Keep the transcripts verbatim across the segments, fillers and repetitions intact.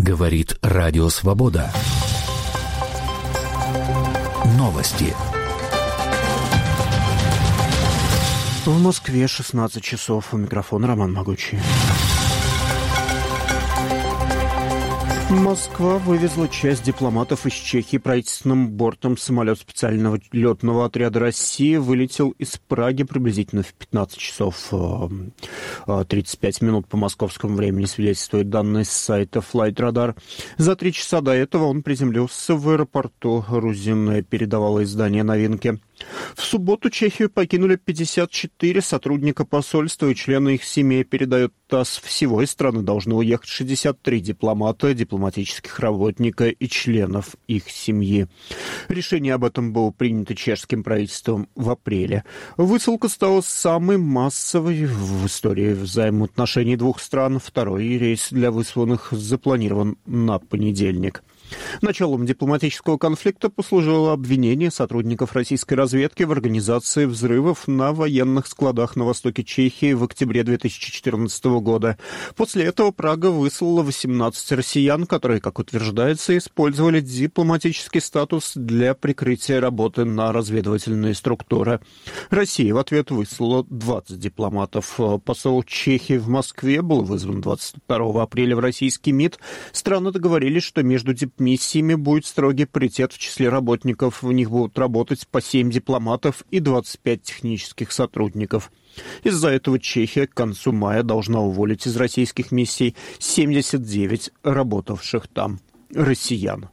Говорит Радио Свобода. Новости. В Москве шестнадцать часов. У микрофона Роман Могучий. Москва вывезла часть дипломатов из Чехии правительственным бортом. Самолет специального летного отряда России вылетел из Праги приблизительно в пятнадцать часов тридцать пять минут по московскому времени, свидетельствует данные с сайта Flightradar. За три часа до этого он приземлился в аэропорту Рузин, передавало издание «Новинки». В субботу Чехию покинули пятьдесят четыре сотрудника посольства и члены их семей, передает ТАСС. Всего из страны должны уехать шестьдесят три дипломата, дипломатических работника и членов их семьи. Решение об этом было принято чешским правительством в апреле. Высылка стала самой массовой в истории взаимоотношений двух стран. Второй рейс для высланных запланирован на понедельник. Началом дипломатического конфликта послужило обвинение сотрудников российской разведки в организации взрывов на военных складах на востоке Чехии в октябре две тысячи четырнадцатого года. После этого Прага выслала восемнадцать россиян, которые, как утверждается, использовали дипломатический статус для прикрытия работы на разведывательные структуры. Россия в ответ выслала двадцать дипломатов. Посол Чехии в Москве был вызван двадцать второго апреля в российский МИД. Страны договорились, что между миссиями будет строгий паритет в числе работников. В них будут работать по семь дипломатов и двадцать пять технических сотрудников. Из-за этого Чехия к концу мая должна уволить из российских миссий семьдесят девять работавших там россиян.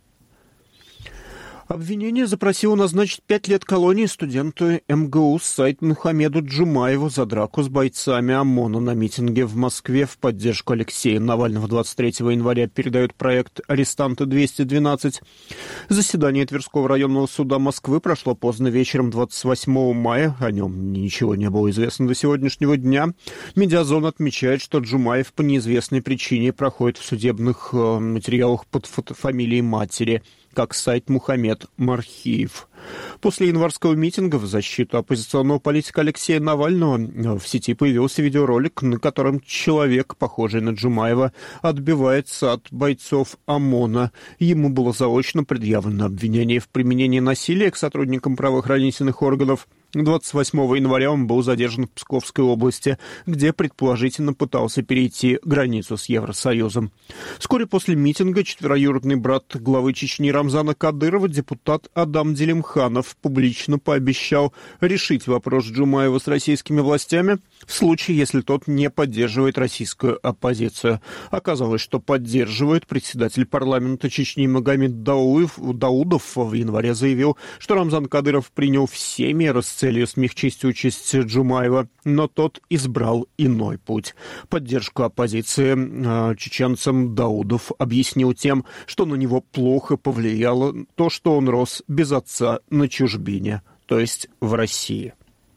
Обвинение запросило назначить пять лет колонии студенту МГУ Саид Мухаммеду Джумаеву за драку с бойцами ОМОНа на митинге в Москве в поддержку Алексея Навального двадцать третьего января, передает проект «Арестанты двести двенадцать». Заседание Тверского районного суда Москвы прошло поздно вечером двадцать восьмого мая. О нем ничего не было известно до сегодняшнего дня. Медиазона отмечает, что Джумаев по неизвестной причине проходит в судебных материалах под фамилией матери, как Саид Мухаммед Мархиев. После январского митинга в защиту оппозиционного политика Алексея Навального в сети появился видеоролик, на котором человек, похожий на Джумаева, отбивается от бойцов ОМОНа. Ему было заочно предъявлено обвинение в применении насилия к сотрудникам правоохранительных органов. двадцать восьмого января он был задержан в Псковской области, где предположительно пытался перейти границу с Евросоюзом. Вскоре после митинга четвероюродный брат главы Чечни Рамзана Кадырова, депутат Адам Делимханов, публично пообещал решить вопрос Джумаева с российскими властями в случае, если тот не поддерживает российскую оппозицию. Оказалось, что поддерживает. Председатель парламента Чечни Магомед Дауев, Даудов в январе заявил, что Рамзан Кадыров принял все меры с целью смягчить участь Джумаева, но тот избрал иной путь. Поддержку оппозиции э, чеченцам Даудов объяснил тем, что на него плохо повлияло то, что он рос без отца на чужбине, то есть в России.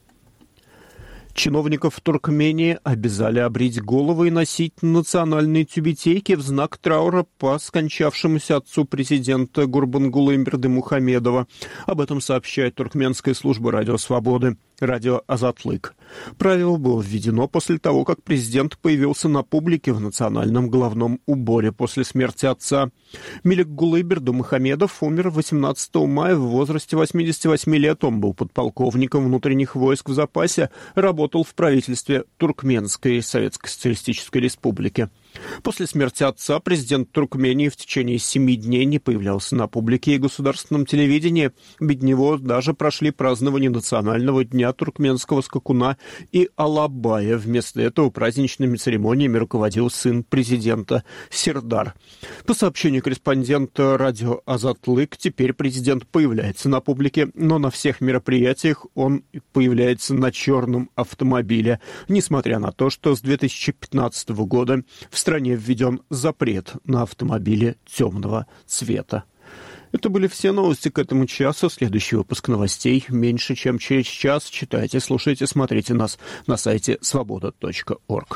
Чиновников в Туркмении обязали обрить головы и носить национальные тюбетейки в знак траура по скончавшемуся отцу президента Гурбангулы Бердымухамедова. Об этом сообщает туркменская служба Радио Свободы, радио Азатлык. Правило было введено после того, как президент появился на публике в национальном головном уборе после смерти отца. Меликгулы Бердымухамедов умер восемнадцатого мая в возрасте восьмидесяти восьми лет. Он был подполковником внутренних войск в запасе, работал в правительстве Туркменской Советской Социалистической Республики. После смерти отца президент Туркмении в течение семи дней не появлялся на публике и государственном телевидении. Без него даже прошли празднования национального дня туркменского скакуна и Алабая. Вместо этого праздничными церемониями руководил сын президента Сердар. По сообщению корреспондента радио Азатлык, теперь президент появляется на публике, но на всех мероприятиях он появляется на черном автомобиле, несмотря на то, что с две тысячи пятнадцатого года в стране введен запрет на автомобили темного цвета. Это были все новости к этому часу. Следующий выпуск новостей меньше, чем через час. Читайте, слушайте, смотрите нас на сайте свобода точка орг.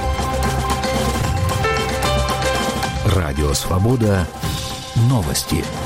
Радио Свобода. Новости.